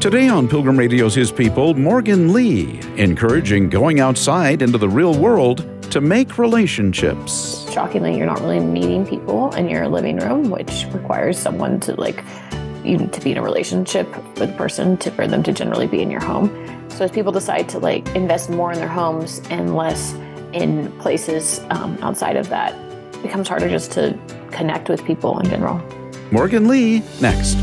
Today on Pilgrim Radio's His People, Morgan Lee, encouraging going outside into the real world to make relationships. Shockingly, you're not really meeting people in your living room, which requires someone to you to be in a relationship with a person for them to generally be in your home. So as people decide to invest more in their homes and less in places outside of that, it becomes harder just to connect with people in general. Morgan Lee, next.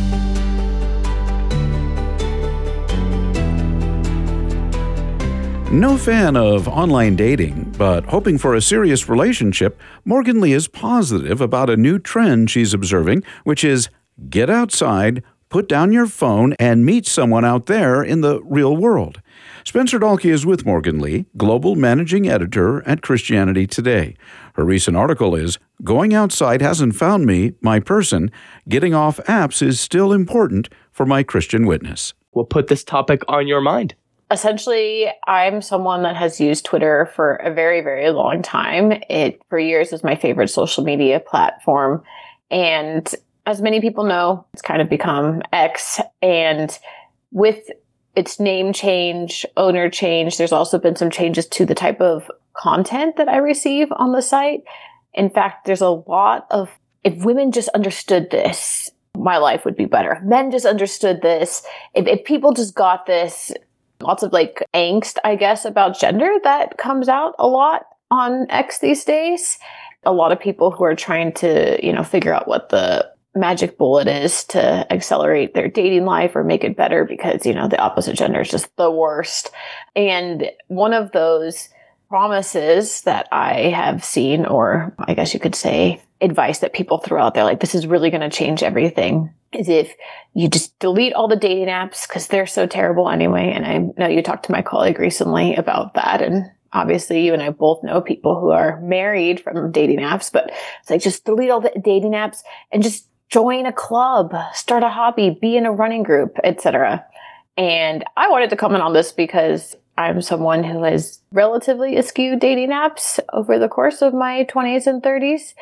No fan of online dating, but hoping for a serious relationship, Morgan Lee is positive about a new trend she's observing, which is get outside, put down your phone, and meet someone out there in the real world. Spencer Dahlke is with Morgan Lee, Global Managing Editor at Christianity Today. Her recent article is, Going Outside Hasn't Found Me, My Person. Getting off apps is still important for my Christian witness. We'll put this topic on your mind. Essentially, I'm someone that has used Twitter for a very, very long time. It, for years, was my favorite social media platform. And as many people know, it's kind of become X. And with its name change, owner change, there's also been some changes to the type of content that I receive on the site. In fact, there's a lot of, if women just understood this, my life would be better. If men just understood this, if people just got this, lots of angst, I guess, about gender that comes out a lot on X these days. A lot of people who are trying to, figure out what the magic bullet is to accelerate their dating life or make it better because, the opposite gender is just the worst. And one of those promises that I have seen, or I guess you could say advice that people throw out there, this is really going to change everything, is if you just delete all the dating apps because they're so terrible anyway. And I know you talked to my colleague recently about that. And obviously you and I both know people who are married from dating apps, but it's just delete all the dating apps and just join a club, start a hobby, be in a running group, etc. And I wanted to comment on this because I'm someone who has relatively eschewed dating apps over the course of my 20s and 30s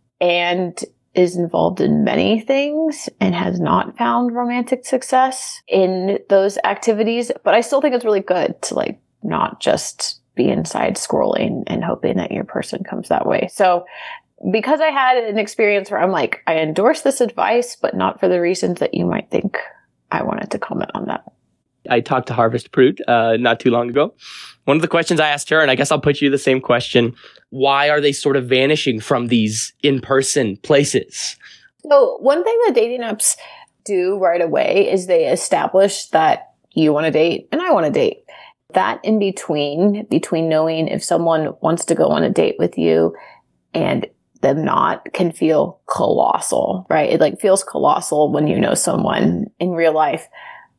and is involved in many things and has not found romantic success in those activities. But I still think it's really good to not just be inside scrolling and hoping that your person comes that way. So because I had an experience where I'm I endorse this advice, but not for the reasons that you might think, I wanted to comment on that. I talked to Harvest Prude not too long ago. One of the questions I asked her, and I guess I'll put you the same question, why are they sort of vanishing from these in-person places? So one thing that dating apps do right away is they establish that you want to date and I want to date. That in between knowing if someone wants to go on a date with you and them not, can feel colossal, right? It feels colossal when you know someone in real life.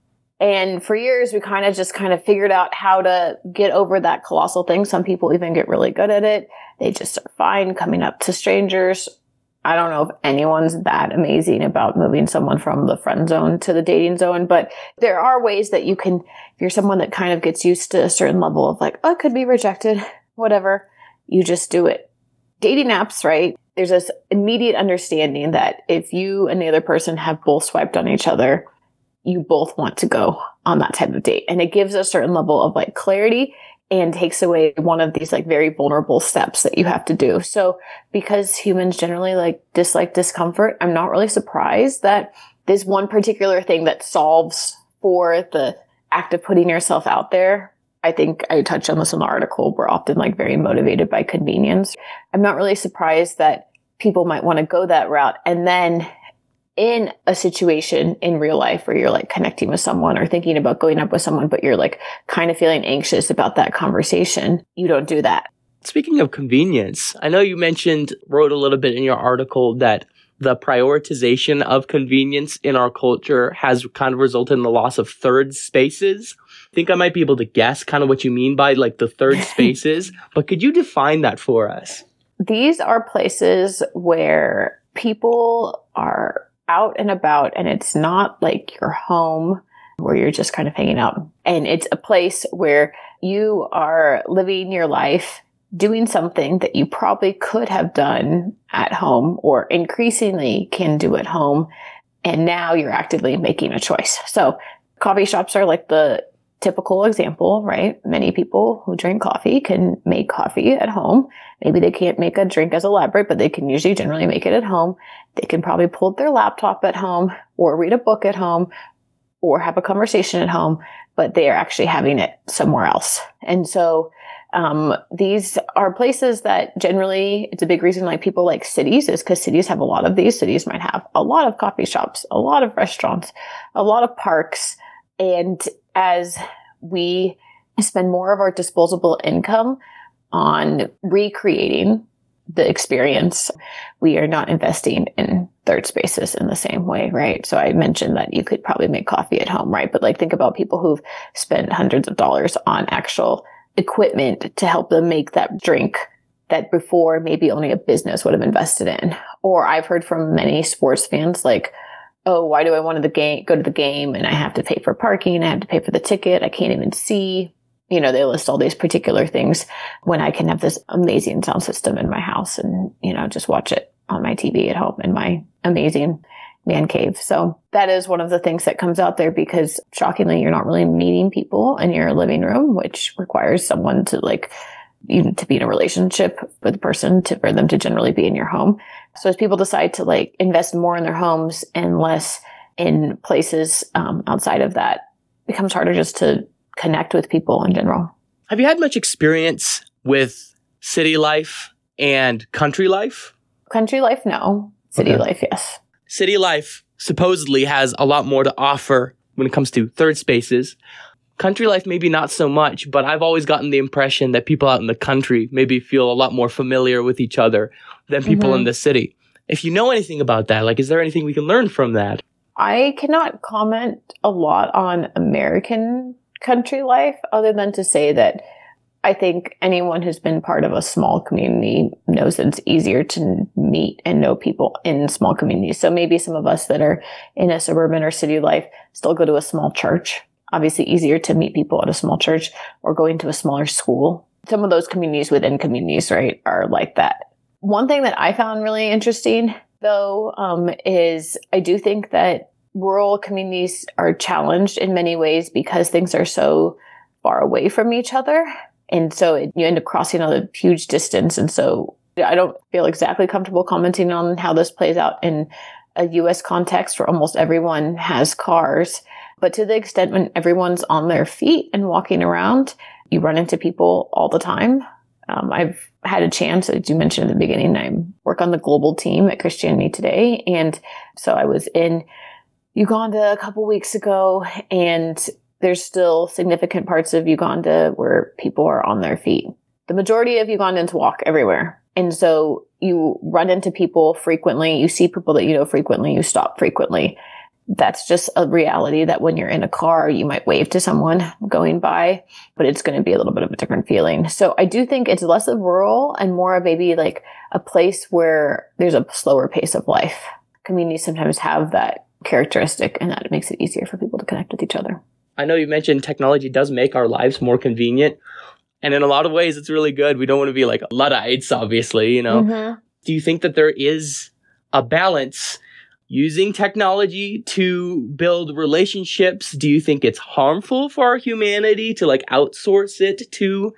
And for years, we kind of figured out how to get over that colossal thing. Some people even get really good at it. They just are fine coming up to strangers. I don't know if anyone's that amazing about moving someone from the friend zone to the dating zone, but there are ways that you can, if you're someone that kind of gets used to a certain level of I could be rejected, whatever, you just do it. Dating apps, right? There's this immediate understanding that if you and the other person have both swiped on each other, you both want to go on that type of date. And it gives a certain level of clarity and takes away one of these very vulnerable steps that you have to do. So because humans generally dislike discomfort, I'm not really surprised that there's one particular thing that solves for the act of putting yourself out there. I think I touched on this in the article. We're often very motivated by convenience. I'm not really surprised that people might want to go that route. And then in a situation in real life where you're connecting with someone or thinking about going up with someone, but you're kind of feeling anxious about that conversation, you don't do that. Speaking of convenience, I know you wrote a little bit in your article that the prioritization of convenience in our culture has kind of resulted in the loss of third spaces. I think I might be able to guess kind of what you mean by the third spaces, but could you define that for us? These are places where people are out and about, and it's not your home where you're just kind of hanging out. And it's a place where you are living your life, doing something that you probably could have done at home or increasingly can do at home. And now you're actively making a choice. So Coffee shops are like the typical example, right? Many people who drink coffee can make coffee at home. Maybe they can't make a drink as elaborate, but they can usually generally make it at home. They can probably pull up their laptop at home or read a book at home or have a conversation at home, but they are actually having it somewhere else. And so these are places that generally, it's a big reason like people like cities is because cities have a lot of these. Cities might have a lot of coffee shops, a lot of restaurants, a lot of parks. And as we spend more of our disposable income on recreating the experience, we are not investing in third spaces in the same way, right? So I mentioned that you could probably make coffee at home, right? But like think about people who've spent hundreds of dollars on actual equipment to help them make that drink that before maybe only a business would have invested in. Or I've heard from many sports fans like, oh, why do I want to go to the game and I have to pay for parking, I have to pay for the ticket, I can't even see. You know, they list all these particular things when I can have this amazing sound system in my house and, you know, just watch it on my TV at home in my amazing man cave. So that is one of the things that comes out there because shockingly, you're not really meeting people in your living room, which requires someone to like, even to be in a relationship with a person for them to generally be in your home. So as people decide to like invest more in their homes and less in places outside of that, it becomes harder just to connect with people in general. Have you had much experience with city life and country life? Country life, no. City life, yes. City life supposedly has a lot more to offer when it comes to third spaces. Country life, maybe not so much, but I've always gotten the impression that people out in the country maybe feel a lot more familiar with each other than people in the city. If you know anything about that, like, is there anything we can learn from that? I cannot comment a lot on American country life other than to say that I think anyone who's been part of a small community knows that it's easier to meet and know people in small communities. So maybe some of us that are in a suburban or city life still go to a small church. Obviously easier to meet people at a small church or going to a smaller school. Some of those communities within communities, right, are like that. One thing that I found really interesting, though, is I do think that rural communities are challenged in many ways because things are so far away from each other. And so you end up crossing a huge distance. And so I don't feel exactly comfortable commenting on how this plays out in a U.S. context where almost everyone has cars. But to the extent when everyone's on their feet and walking around, you run into people all the time. I've had a chance, as you mentioned in the beginning, I work on the global team at Christianity Today. And so I was in Uganda a couple weeks ago, and there's still significant parts of Uganda where people are on their feet. The majority of Ugandans walk everywhere. And so you run into people frequently. You see people that you know frequently. You stop frequently. That's just a reality that when you're in a car, you might wave to someone going by, but it's going to be a little bit of a different feeling. So I do think it's less of rural and more of maybe like a place where there's a slower pace of life. Communities sometimes have that characteristic, and that makes it easier for people to connect with each other. I know you mentioned technology does make our lives more convenient. And in a lot of ways, it's really good. We don't want to be like Luddites, obviously, you know. Do you think that there is a balance using technology to build relationships? Do you think it's harmful for our humanity to like outsource it to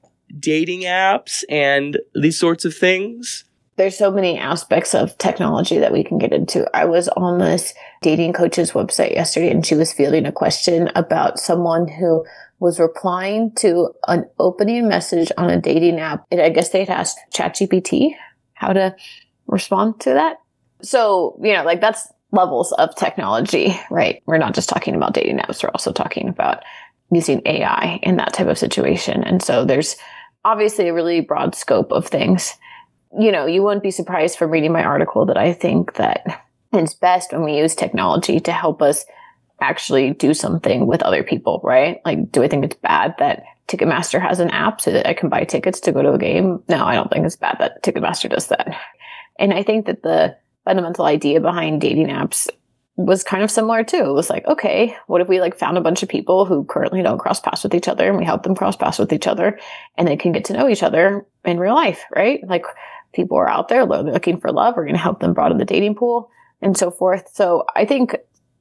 dating apps and these sorts of things? There's so many aspects of technology that we can get into. I was on this dating coach's website yesterday, and she was fielding a question about someone who was replying to an opening message on a dating app. And I guess they'd asked ChatGPT how to respond to that. So, you know, like that's levels of technology, right? We're not just talking about dating apps. We're also talking about using AI in that type of situation. And so there's obviously a really broad scope of things. You know, you wouldn't be surprised from reading my article that I think that it's best when we use technology to help us actually do something with other people, right? Like, do I think it's bad that Ticketmaster has an app so that I can buy tickets to go to a game? No, I don't think it's bad that Ticketmaster does that. And I think that the fundamental idea behind dating apps was kind of similar too. It was like, okay, what if we like found a bunch of people who currently don't cross paths with each other, and we help them cross paths with each other, and they can get to know each other in real life, right? Like, people are out there looking for love. We're going to help them broaden the dating pool and so forth. So I think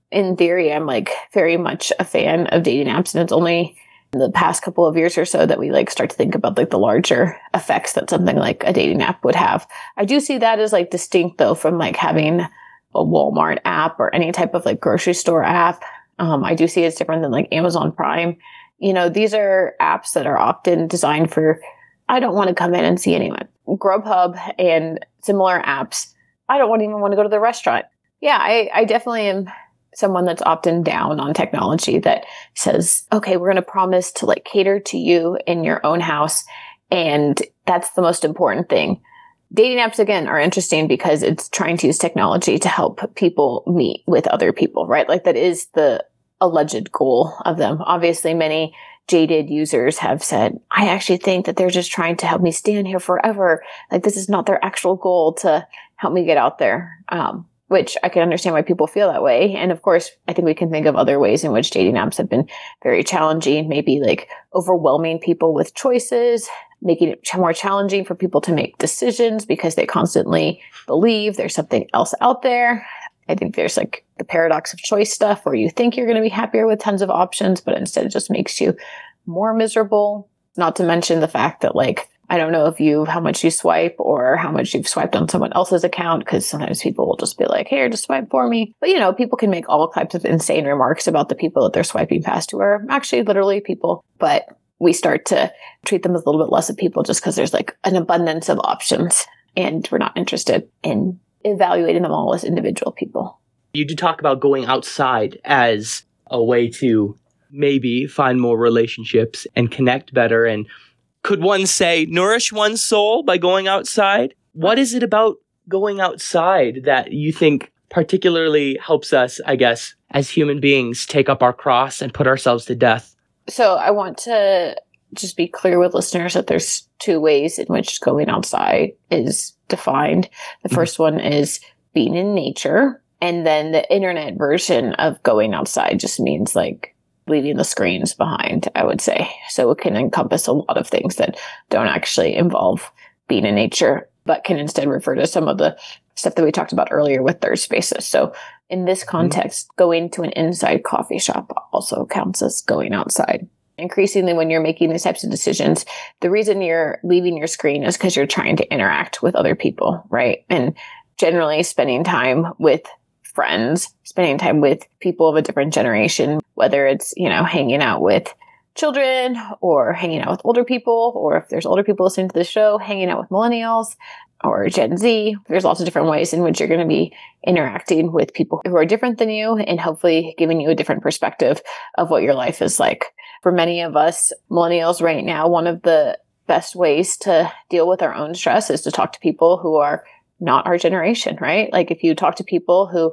in theory, I'm like very much a fan of dating apps, and it's only in the past couple of years or so that we like start to think about like the larger effects that something like a dating app would have. I do see that as like distinct though from like having a Walmart app or any type of like grocery store app. I do see it's different than like Amazon Prime. You know, these are apps that are often designed for, I don't want to come in and see anyone. Grubhub and similar apps, I don't even want to go to the restaurant. Yeah, I definitely am someone that's often down on technology that says, okay, we're going to promise to like cater to you in your own house. And that's the most important thing. Dating apps, again, are interesting because it's trying to use technology to help people meet with other people, right? Like that is the alleged goal of them. Obviously, many jaded users have said, I actually think that they're just trying to help me stay in here forever. Like this is not their actual goal to help me get out there. Which I can understand why people feel that way. And of course, I think we can think of other ways in which dating apps have been very challenging, maybe like overwhelming people with choices, making it more challenging for people to make decisions because they constantly believe there's something else out there. I think there's like the paradox of choice stuff where you think you're going to be happier with tons of options, but instead it just makes you more miserable. Not to mention the fact that like, I don't know if how much you swipe or how much you've swiped on someone else's account, because sometimes people will just be like, here, just swipe for me. But, you know, people can make all types of insane remarks about the people that they're swiping past who are actually literally people. But we start to treat them as a little bit less of people just because there's like an abundance of options and we're not interested in evaluating them all as individual people. You do talk about going outside as a way to maybe find more relationships and connect better, and could one say nourish one's soul by going outside? What is it about going outside that you think particularly helps us, I guess, as human beings take up our cross and put ourselves to death? So I want to just be clear with listeners that there's two ways in which going outside is defined. The first one is being in nature. And then the internet version of going outside just means like leaving the screens behind, I would say. So it can encompass a lot of things that don't actually involve being in nature, but can instead refer to some of the stuff that we talked about earlier with third spaces. So in this context, going to an inside coffee shop also counts as going outside. Increasingly, when you're making these types of decisions, the reason you're leaving your screen is because you're trying to interact with other people, right? And generally spending time with friends, spending time with people of a different generation, whether it's, you know, hanging out with children or hanging out with older people, or if there's older people listening to the show, hanging out with millennials or Gen Z. There's lots of different ways in which you're going to be interacting with people who are different than you and hopefully giving you a different perspective of what your life is like. For many of us millennials right now, one of the best ways to deal with our own stress is to talk to people who are not our generation, right? Like if you talk to people who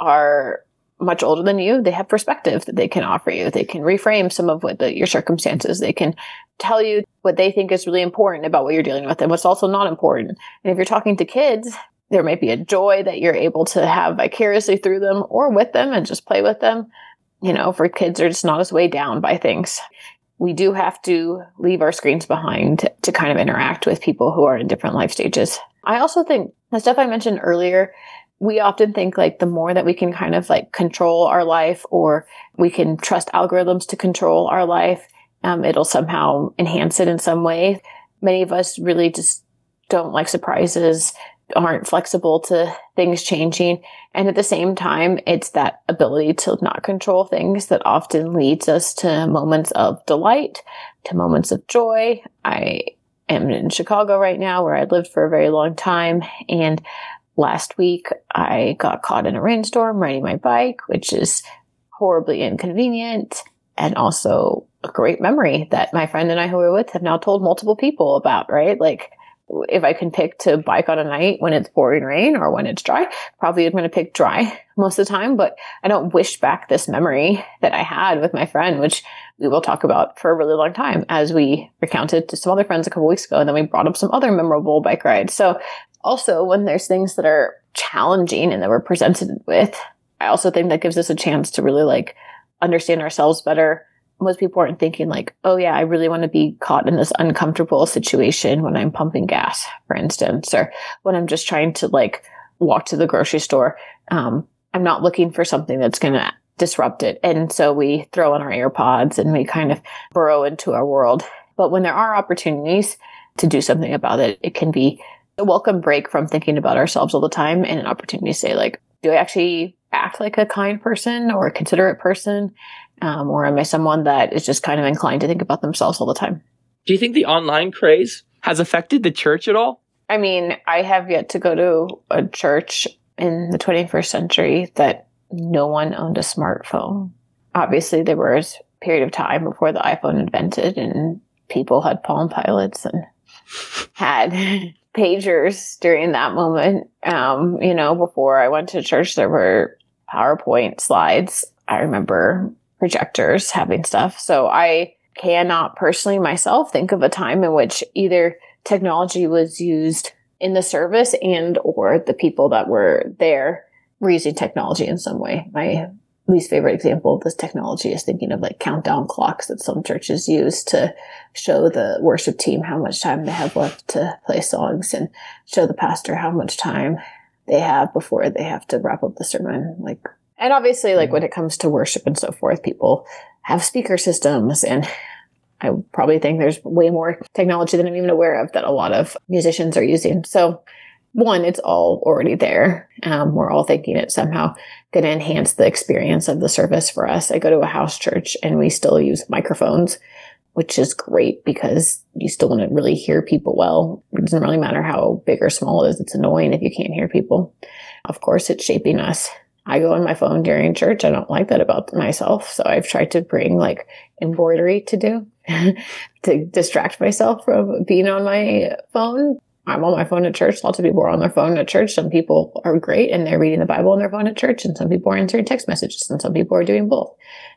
are much older than you, they have perspective that they can offer you. They can reframe some of what your circumstances. They can tell you what they think is really important about what you're dealing with and what's also not important. And if you're talking to kids, there might be a joy that you're able to have vicariously through them or with them and just play with them. You know, for kids, they're just not as weighed down by things. We do have to leave our screens behind to kind of interact with people who are in different life stages. I also think the stuff I mentioned earlier, we often think like the more that we can kind of like control our life, or we can trust algorithms to control our life, it'll somehow enhance it in some way. Many of us really just don't like surprises, aren't flexible to things changing. And at the same time, it's that ability to not control things that often leads us to moments of delight, to moments of joy. I am in Chicago right now, where I lived for a very long time. And last week, I got caught in a rainstorm riding my bike, which is horribly inconvenient and also a great memory that my friend and I who were with have now told multiple people about, right? Like, if I can pick to bike on a night when it's pouring rain or when it's dry, probably I'm going to pick dry most of the time. But I don't wish back this memory that I had with my friend, which we will talk about for a really long time, as we recounted to some other friends a couple weeks ago. And then we brought up some other memorable bike rides. So also, when there's things that are challenging and that we're presented with, I also think that gives us a chance to really like understand ourselves better. Most people aren't thinking like, oh yeah, I really want to be caught in this uncomfortable situation when I'm pumping gas, for instance, or when I'm just trying to like walk to the grocery store. I'm not looking for something that's going to disrupt it. And so we throw in our AirPods and we kind of burrow into our world. But when there are opportunities to do something about it, it can be a welcome break from thinking about ourselves all the time and an opportunity to say, like, do I actually act like a kind person or a considerate person? Or am I someone that is just kind of inclined to think about themselves all the time? Do you think the online craze has affected the church at all? I mean, I have yet to go to a church in the 21st century that no one owned a smartphone. Obviously, there was a period of time before the iPhone invented and people had Palm Pilots and had pagers during that moment. Before I went to church, there were PowerPoint slides. I remember projectors having stuff. So I cannot personally myself think of a time in which either technology was used in the service and or the people that were there were using technology in some way. My least favorite example of this technology is thinking of like countdown clocks that some churches use to show the worship team how much time they have left to play songs and show the pastor how much time they have before they have to wrap up the sermon. And obviously, when it comes to worship and so forth, people have speaker systems, and I probably think there's way more technology than I'm even aware of that a lot of musicians are using. So one, it's all already there. We're all thinking it's somehow going to enhance the experience of the service for us. I go to a house church and we still use microphones, which is great because you still want to really hear people well. It doesn't really matter how big or small it is. It's annoying if you can't hear people. Of course, it's shaping us. I go on my phone during church. I don't like that about myself. So I've tried to bring embroidery to do to distract myself from being on my phone. I'm on my phone at church. Lots of people are on their phone at church. Some people are great and they're reading the Bible on their phone at church, and some people are answering text messages, and some people are doing both.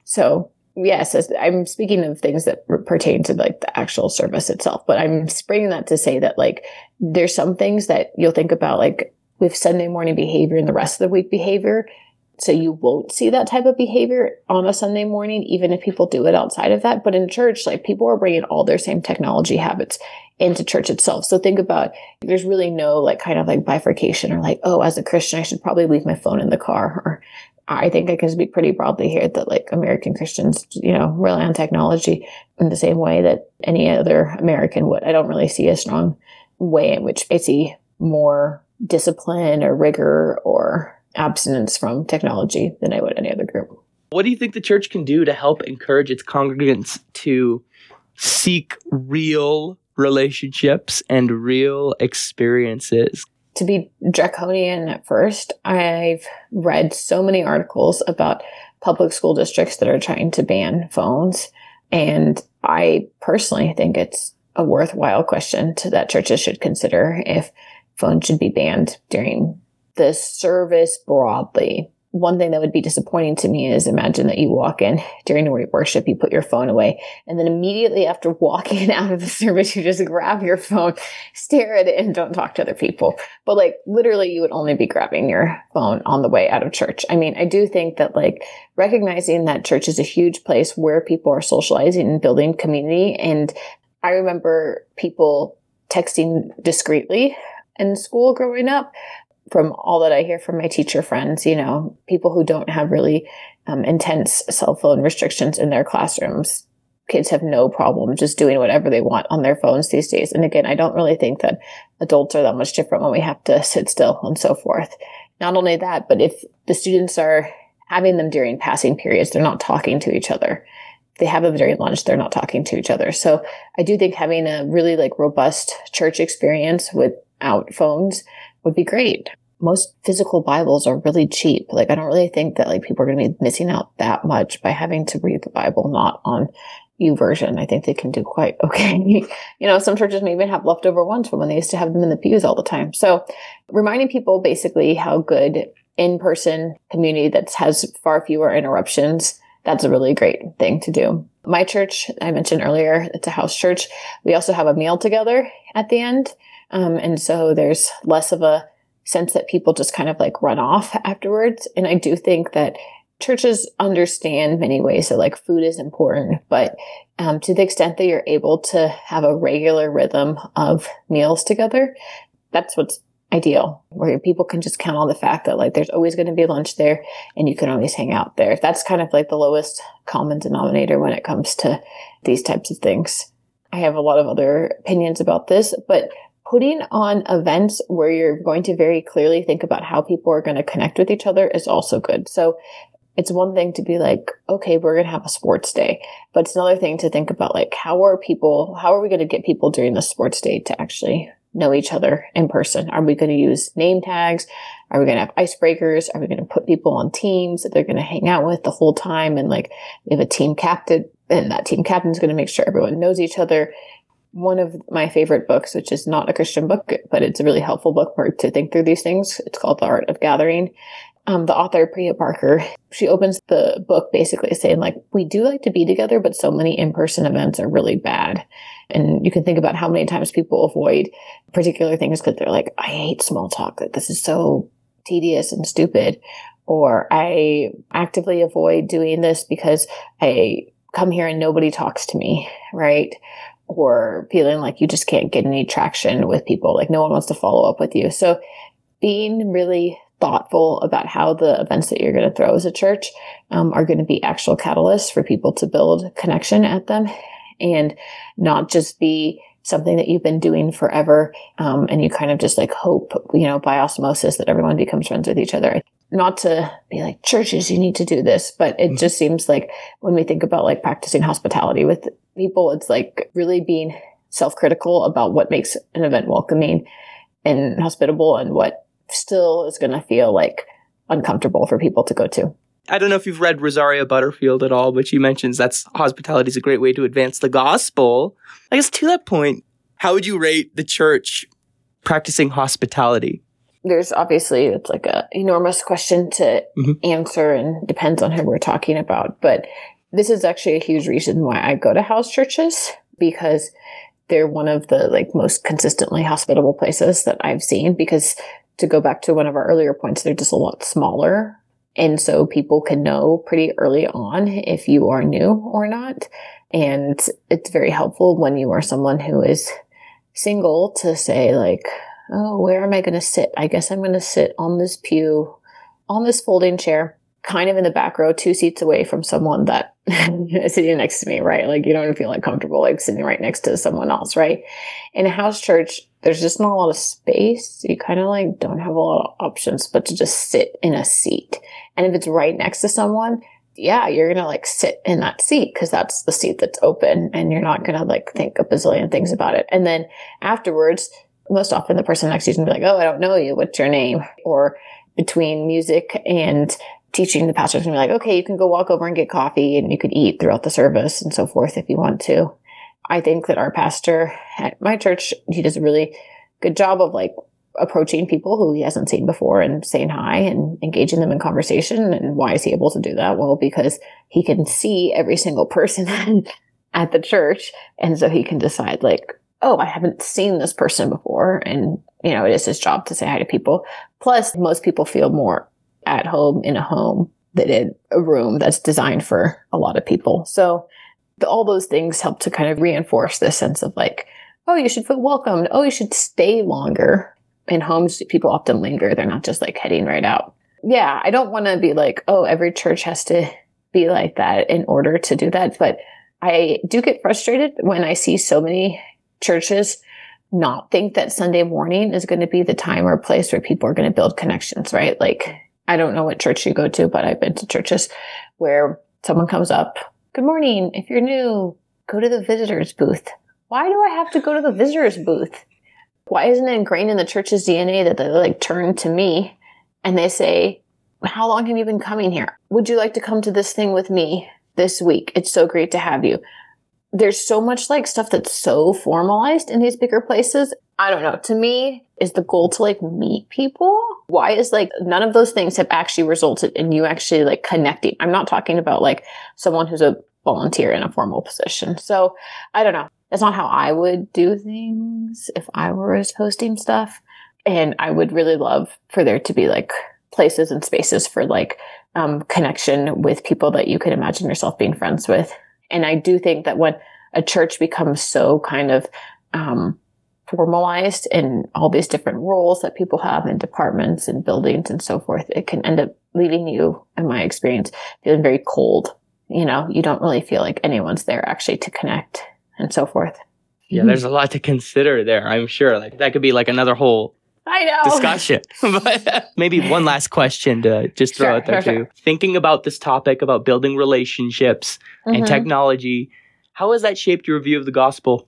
So yes, I'm speaking of things that pertain to the actual service itself, but I'm bringing that to say that there's some things that you'll think about with Sunday morning behavior and the rest of the week behavior. So you won't see that type of behavior on a Sunday morning, even if people do it outside of that. But in church, people are bringing all their same technology habits into church itself. So think about, there's really no bifurcation or as a Christian, I should probably leave my phone in the car. Or I think I can speak pretty broadly here that American Christians, rely on technology in the same way that any other American would. I don't really see a strong way in which I see more discipline or rigor or abstinence from technology than I would any other group. What do you think the church can do to help encourage its congregants to seek real relationships and real experiences? To be draconian at first, I've read so many articles about public school districts that are trying to ban phones. And I personally think it's a worthwhile question that churches should consider if phones should be banned during the service broadly. One thing that would be disappointing to me is imagine that you walk in during worship, you put your phone away, and then immediately after walking out of the service, you just grab your phone, stare at it, and don't talk to other people. But literally, you would only be grabbing your phone on the way out of church. I mean, I do think that recognizing that church is a huge place where people are socializing and building community. And I remember people texting discreetly in school growing up. From all that I hear from my teacher friends, people who don't have really intense cell phone restrictions in their classrooms, kids have no problem just doing whatever they want on their phones these days. And again, I don't really think that adults are that much different when we have to sit still and so forth. Not only that, but if the students are having them during passing periods, they're not talking to each other. If they have them during lunch, they're not talking to each other. So I do think having a really robust church experience without phones would be great. Most physical Bibles are really cheap. I don't really think that people are going to be missing out that much by having to read the Bible not on YouVersion. I think they can do quite okay. Some churches may even have leftover ones from when they used to have them in the pews all the time. So reminding people basically how good in-person community that has far fewer interruptions, that's a really great thing to do. My church, I mentioned earlier, it's a house church. We also have a meal together at the end. And so there's less of a sense that people just kind of run off afterwards. And I do think that churches understand many ways that food is important, but to the extent that you're able to have a regular rhythm of meals together, that's what's ideal, where people can just count on the fact that like there's always going to be lunch there and you can always hang out there. That's kind of like the lowest common denominator when it comes to these types of things. I have a lot of other opinions about this, but putting on events where you're going to very clearly think about how people are going to connect with each other is also good. So it's one thing to be like, okay, we're going to have a sports day, but it's another thing to think about like, how are we going to get people during the sports day to actually know each other in person? Are we going to use name tags? Are we going to have icebreakers? Are we going to put people on teams that they're going to hang out with the whole time? And like, we have a team captain, and that team captain is going to make sure everyone knows each other. One of my favorite books, which is not a Christian book, but it's a really helpful book to think through these things. It's called The Art of Gathering. The author, Priya Parker, she opens the book basically saying like, we do like to be together, but so many in-person events are really bad. And you can think about how many times people avoid particular things because they're like, I hate small talk. Like, this is so tedious and stupid. Or I actively avoid doing this because I come here and nobody talks to me, right? Or feeling like you just can't get any traction with people. Like, no one wants to follow up with you. So being really thoughtful about how the events that you're going to throw as a church are going to be actual catalysts for people to build connection at them, and not just be something that you've been doing forever. And you kind of just like hope, by osmosis that everyone becomes friends with each other. Not to be like, churches, you need to do this, but it just seems like when we think about like practicing hospitality with people, it's like really being self-critical about what makes an event welcoming and hospitable and what still is going to feel like uncomfortable for people to go to. I don't know if you've read Rosaria Butterfield at all, but she mentions that's hospitality is a great way to advance the gospel. I guess to that point, how would you rate the church practicing hospitality? There's obviously, it's like an enormous question to answer and depends on who we're talking about. But this is actually a huge reason why I go to house churches, because they're one of the like most consistently hospitable places that I've seen. Because to go back to one of our earlier points, they're just a lot smaller. And so people can know pretty early on if you are new or not. And it's very helpful when you are someone who is single to say like, oh, where am I going to sit? I guess I'm going to sit on this pew, on this folding chair, kind of in the back row, 2 seats away from someone that is sitting next to me, right? Like, you don't feel like comfortable like sitting right next to someone else, right? In a house church, there's just not a lot of space. You kind of like don't have a lot of options but to just sit in a seat. And if it's right next to someone, yeah, you're going to like sit in that seat because that's the seat that's open and you're not going to like think a bazillion things about it. And then afterwards, most often the person next to you is going to be like, oh, I don't know you. What's your name? Or between music and teaching, the pastor's going to be like, okay, you can go walk over and get coffee and you could eat throughout the service and so forth if you want to. I think that our pastor at my church, he does a really good job of like approaching people who he hasn't seen before and saying hi and engaging them in conversation. And why is he able to do that? Well, because he can see every single person at the church. And so he can decide like, oh, I haven't seen this person before. And, it is his job to say hi to people. Plus, most people feel more at home in a home than in a room that's designed for a lot of people. So all those things help to kind of reinforce this sense of like, oh, you should feel welcomed. Oh, you should stay longer. In homes, people often linger. They're not just like heading right out. Yeah, I don't want to be like, oh, every church has to be like that in order to do that. But I do get frustrated when I see so many churches not think that Sunday morning is going to be the time or place where people are going to build connections, right? Like, I don't know what church you go to, but I've been to churches where someone comes up, good morning. If you're new, go to the visitor's booth. Why do I have to go to the visitor's booth? Why isn't it ingrained in the church's DNA that they like turn to me and they say, how long have you been coming here? Would you like to come to this thing with me this week? It's so great to have you. There's so much like stuff that's so formalized in these bigger places. I don't know. To me, is the goal to like meet people? Why is like none of those things have actually resulted in you actually like connecting? I'm not talking about like someone who's a volunteer in a formal position. So I don't know. That's not how I would do things if I were hosting stuff. And I would really love for there to be like places and spaces for like connection with people that you could imagine yourself being friends with. And I do think that when a church becomes so kind of formalized in all these different roles that people have in departments and buildings and so forth, it can end up leaving you, in my experience, feeling very cold. You know, you don't really feel like anyone's there actually to connect and so forth. Yeah, there's a lot to consider there, I'm sure. Like that could be like another whole discussion. But maybe one last question to just throw out there too. Thinking about this topic about building relationships and technology, how has that shaped your view of the gospel?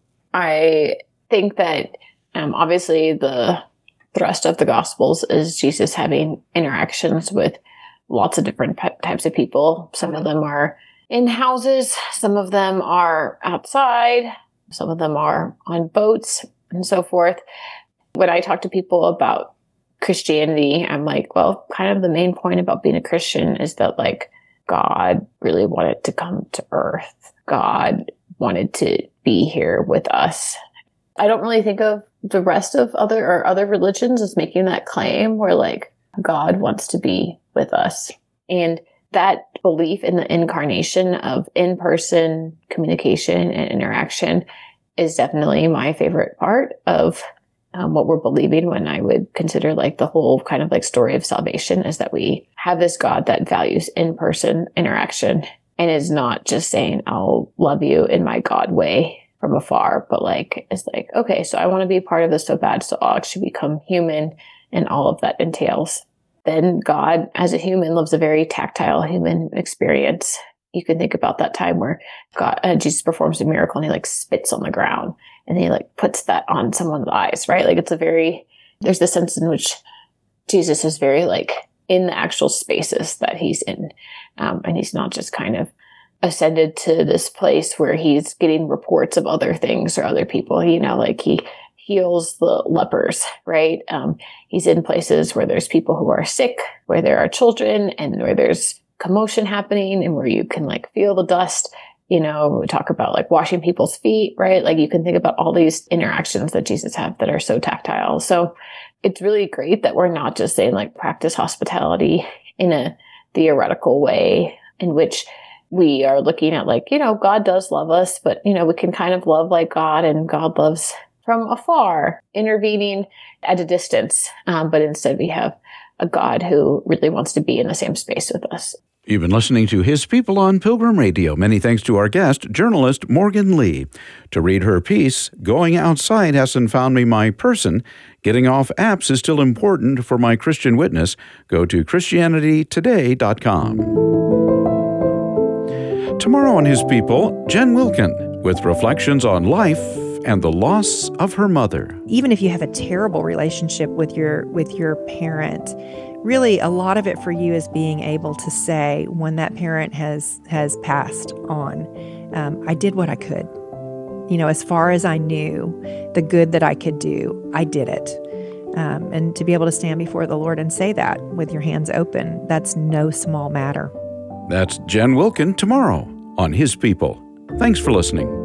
I think that obviously the thrust of the Gospels is Jesus having interactions with lots of different types of people. Some of them are in houses, some of them are outside, some of them are on boats and so forth. When I talk to people about Christianity, I'm like, well, kind of the main point about being a Christian is that like God really wanted to come to earth. God wanted to be here with us. I don't really think of the rest of other religions as making that claim where like God wants to be with us. And that belief in the incarnation of in-person communication and interaction is definitely my favorite part of what we're believing when I would consider like the whole kind of like story of salvation is that we have this God that values in-person interaction and is not just saying, I'll love you in my God way from afar, but like, it's like, okay, so I want to be part of this so bad, so I'll actually become human and all of that entails. Then God, as a human, lives a very tactile human experience. You can think about that time where Jesus performs a miracle and he like spits on the ground and he like puts that on someone's eyes, right? Like there's this sense in which Jesus is very like in the actual spaces that he's in. And he's not just kind of ascended to this place where he's getting reports of other things or other people, you know, like he heals the lepers, right? He's in places where there's people who are sick, where there are children and where there's commotion happening and where you can like feel the dust, you know, we talk about like washing people's feet, right? Like you can think about all these interactions that Jesus had that are so tactile. So it's really great that we're not just saying like practice hospitality in a theoretical way in which we are looking at like, you know, God does love us, but, you know, we can kind of love like God and God loves from afar, intervening at a distance. But instead we have a God who really wants to be in the same space with us. You've been listening to His People on Pilgrim Radio. Many thanks to our guest, journalist Morgan Lee. To read her piece, Going Outside Hasn't Found Me My Person, Getting Off Apps is Still Important for My Christian Witness, go to ChristianityToday.com. Tomorrow on His People, Jen Wilkin with reflections on life and the loss of her mother. Even if you have a terrible relationship with your parent, really a lot of it for you is being able to say when that parent has passed on, I did what I could. You know, as far as I knew, the good that I could do, I did it. And to be able to stand before the Lord and say that with your hands open, that's no small matter. That's Jen Wilkin tomorrow on His People. Thanks for listening.